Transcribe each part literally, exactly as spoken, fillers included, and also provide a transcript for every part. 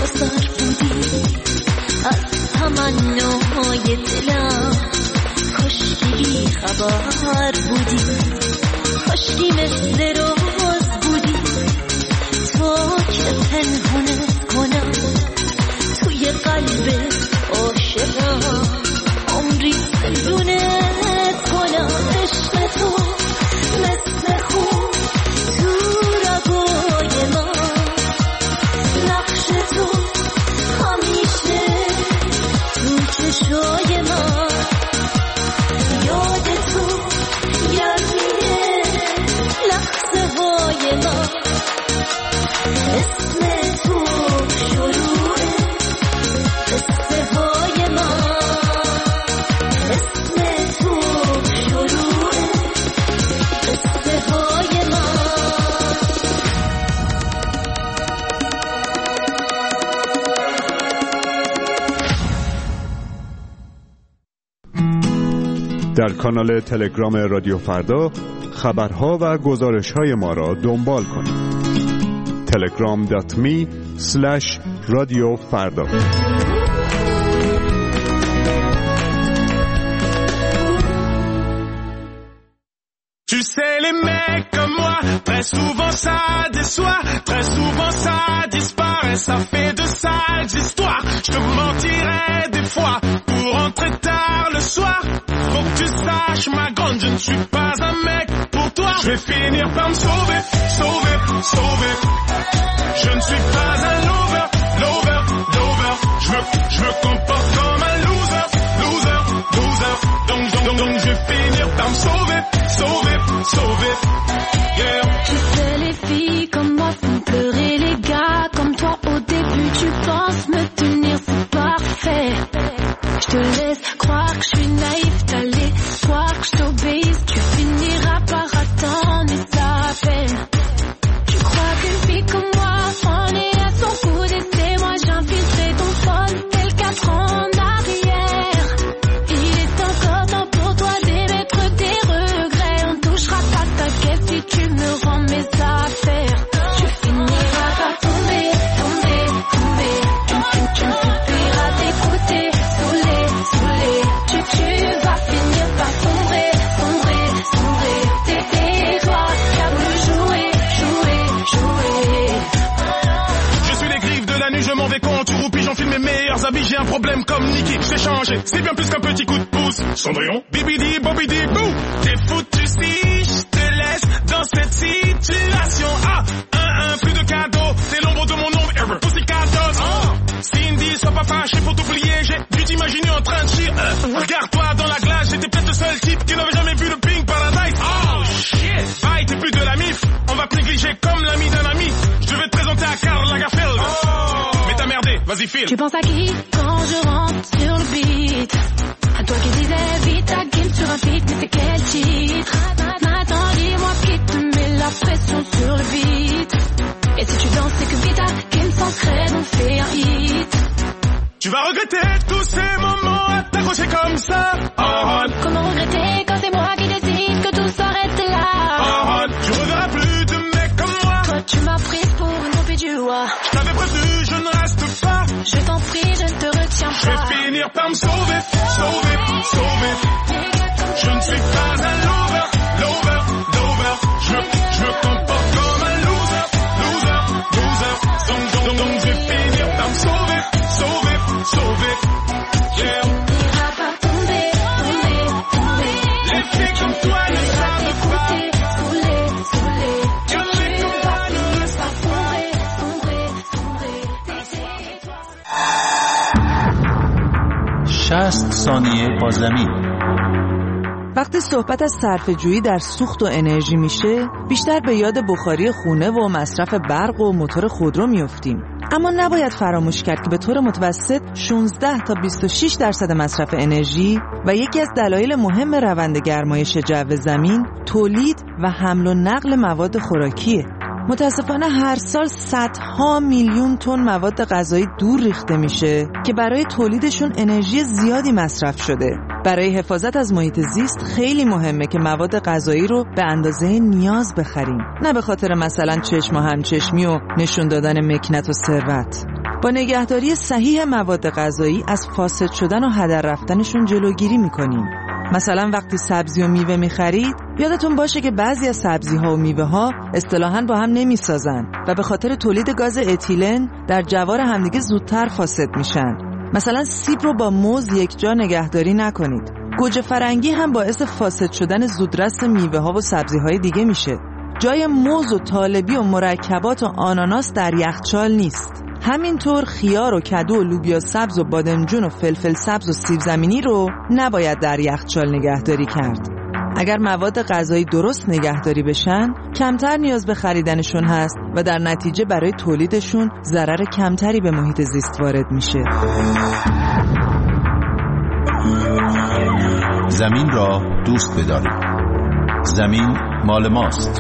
آزار بودی از تمناهای دلم، کاشکی بی خبر بودی، کاشکی مثل روز بودی، تو که پنهونه کنم توی قلب عاشقم، عمری زندونت کنم. عشق تو مثل خون تو رگای من، نقش تو همیشه تو چشای من، یاد تو گرمیه لحظه های من، اسم تو شروع قصه های من، اسم تو شروع قصه های من. در کانال تلگرام رادیو فردا خبرها و گزارش‌های ما را دنبال کنید. تلگرام دات می اسلش رادیو فردا. Tu sais, les mecs comme moi, très souvent ça déçoit, très souvent ça disparaît, ça fait de sales histoires. Je te mentirais des fois pour rentrer tard le soir. Faut que tu saches, ma grande, je ne suis pas un mec pour toi. Je vais finir par me sauver, sauver, sauver. Je ne suis pas un lover, lover, lover. Je me, je me comporte comme un loser, loser, loser. Donc, donc, donc, donc je vais finir par me sauver, sauver, sauver. Yeah. Tu sais, les filles comme moi font pleurer les gars comme toi. Au début, tu penses me tenir, c'est parfait. Je te laisse croire que je suis naïf, t'as l'espoir que je t'obéisse. Tu finiras par attendre, mais ça peine. Tu crois qu'une fille comme moi en est à son coup d'essai. Moi j'infiltrais ton phone tel quatre ans en arrière. Il est encore temps pour toi d'émettre tes regrets. On touchera pas ta caisse si tu me rends mes affaires. Tu finiras par tomber, tomber, tomber. Tu, tu, tu me suffiras d'écouter, saoulé, saoulé. Tu, tu vas finir par sombrer, sombrer, sombrer. C'est toi qui as voulu jouer, jouer, jouer. Je suis les griffes de la nuit, je m'en vais quand tu roupis, j'enfile mes meilleurs habits. J'ai un problème comme Nicky, j'ai changé, c'est bien plus qu'un petit coup de pouce. Cendrillon, bibidi, bobidi, bou. T'es foutu si je te laisse dans cette situation. Ah, un, un, plus de cadeaux, c'est l'ombre de mon ombre, ever. Aussi cadeaux. Oh. Cindy, sois pas fâché, faut t'oublier, j'ai dû t'imaginer en train de chier. Euh, regarde-toi dans la glace, j'étais peut-être le seul type qui n'avait jamais vu le Pink Paradise. Oh shit, bye, t'es plus de la mif, on va te négliger comme l'ami d'un ami. Je devais te présenter à Karl Lagerfeld. Oh. Mais t'as merdé, vas-y file. Tu penses à qui quand je rentre sur le beat? À toi qui disais vite à game sur un beat, mais c'est quel titre? Maintenant dis-moi qui te met la pression sur le beat. Et si tu danses c'est que vite à game sans crève on fait un hit. Tu vas regretter tous ces moments à t'accrocher comme ça. Oh. Comment regretter quand c'est moi qui décide que tout s'arrête là? Oh. Tu reverras plus de mecs comme moi. Toi tu m'as prise pour une groupie du roi. Je t'avais prévenu, je ne reste pas. Je t'en prie, je ne te retiens pas. Je vais finir par me sauver, sauver, sauver. Je ne suis pas un lover, lover, lover. Je me, je me comporte comme un loser, loser, loser. Donc, donc, donc, donc je vais finir par me sauver, sauver, sauver. Yeah. N'iras pas tomber, tomber, tomber. Les filles comme toi ne savent pas. Saoulé, saoulé. Tu les vas finir par sombrer, sombrer, sombrer. C'est toi. شصت ثانیه بازدمی. وقتی صحبت از صرفه‌جویی در سوخت و انرژی میشه، بیشتر به یاد بخاری خونه و مصرف برق و موتور خودرو میافتیم. اما نباید فراموش کرد که به طور متوسط شانزده تا بیست و شش درصد مصرف انرژی و یکی از دلایل مهم روند گرمایش جو زمین تولید و حمل و نقل مواد خوراکیه. متاسفانه هر سال صدها میلیون تن مواد غذایی دور ریخته میشه که برای تولیدشون انرژی زیادی مصرف شده. برای حفاظت از محیط زیست خیلی مهمه که مواد غذایی رو به اندازه نیاز بخریم، نه به خاطر مثلا چشم و همچشمی و نشون دادن مکنت و ثروت. با نگهداری صحیح مواد غذایی از فاسد شدن و هدر رفتنشون جلوگیری میکنیم. مثلا وقتی سبزی و میوه میخرید یادتون باشه که بعضی از سبزی ها و میوه ها اصطلاحاً با هم نمیسازن و به خاطر تولید گاز اتیلن در جوار همدیگه زودتر فاسد میشن. مثلا سیب رو با موز یک جا نگهداری نکنید. گوجه فرنگی هم باعث فاسد شدن زودرس میوه ها و سبزی های دیگه میشه. جای موز و طالبی و مرکبات و آناناس در یخچال نیست. همینطور خیار و کدو و لوبیا سبز و بادمجون و فلفل سبز و سیب زمینی رو نباید در یخچال نگهداری کرد. اگر مواد غذایی درست نگهداری بشن کمتر نیاز به خریدنشون هست و در نتیجه برای تولیدشون ضرر کمتری به محیط زیست وارد میشه. زمین را دوست بدارید. زمین مال ماست.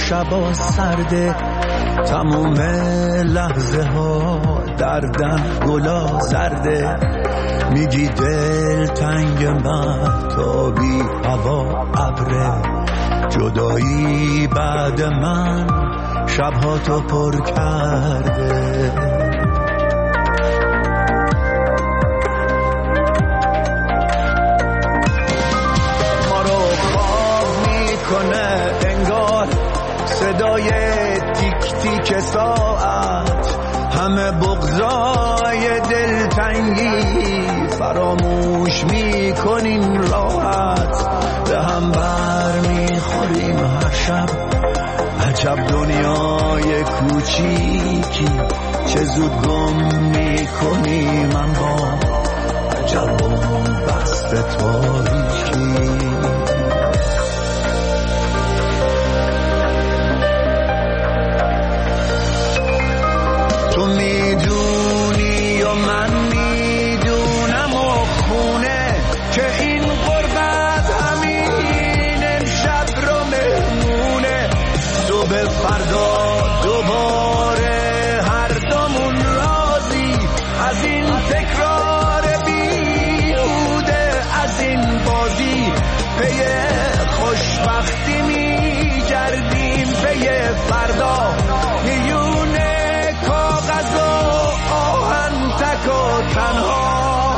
شبا سرده، تموم لحظه ها دردن گلا زرده. میگی دل تنگ مهتابی هوا ابره، جدایی بعد من شبها تو پر کرده. ما رو خواب میکنه انگار صدای تیک تیک ساعت، همه بغضای دلتنگی فراموش میکنیم راحت. به هم بر میخوریم هر شب، عجب دنیای کوچیکی، چه زود گم میکنیم اما عجب بست تاریکی. تو میدونی و من میدونم و خونه که این غربت همین امشب رو مهمونه. تو به فردا دوباره هر دومون راضی از این تکرار بیهوده، از این بازی پی خوشبختی میگردیم، پی فردا میونه کاغذ و آهن تک و تنها.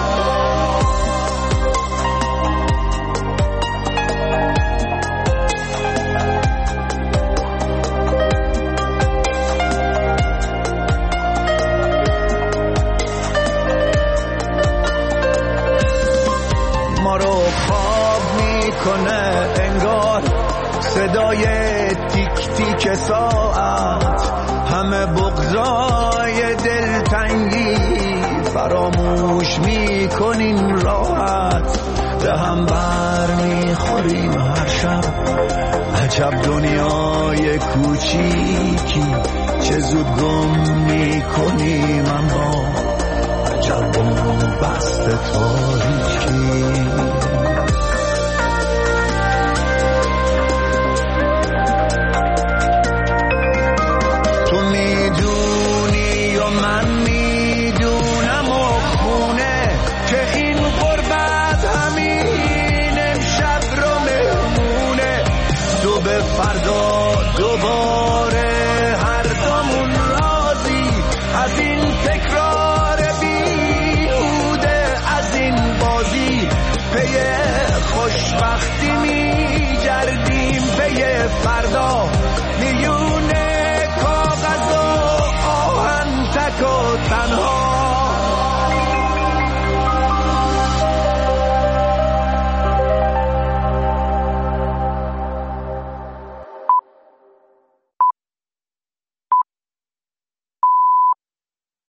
ما رو خواب میکنه انگار صدای تیک تیک ساعت، همه بغضای دلتنگی فراموش میکنیم راحت. به هم بر میخوریم هر شب، عجب دنیای کوچیکی، چه زود گم میکنیم اما عجب بست تاریکی. تو میدونی و من میدونم و خونه که این غربت همین امشب رو مهمونه. تو به فردا دوباره هر دومون راضی از این تکرار بیهوده، از این بازی پی خوشبختی میگردیم، پی فردا میونه کاغذ و آهن تک و تنها.